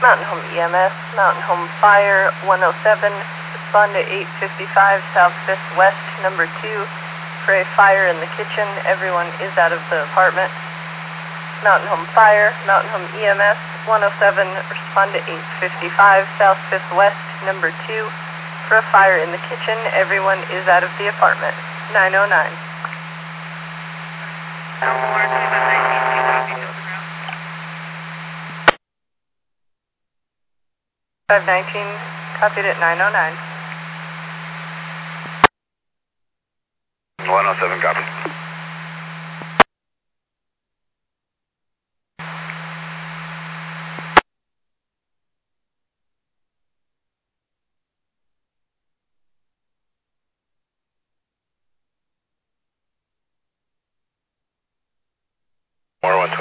Mountain Home EMS, Mountain Home Fire, 107, respond to 855 South 5th West, number 2, for a fire in the kitchen. Everyone is out of the apartment. Mountain Home Fire, Mountain Home EMS, 107, respond to 855 South 5th West, number 2, for a fire in the kitchen. Everyone is out of the apartment. 909. 519, copied at 909. 107, copy. More 120.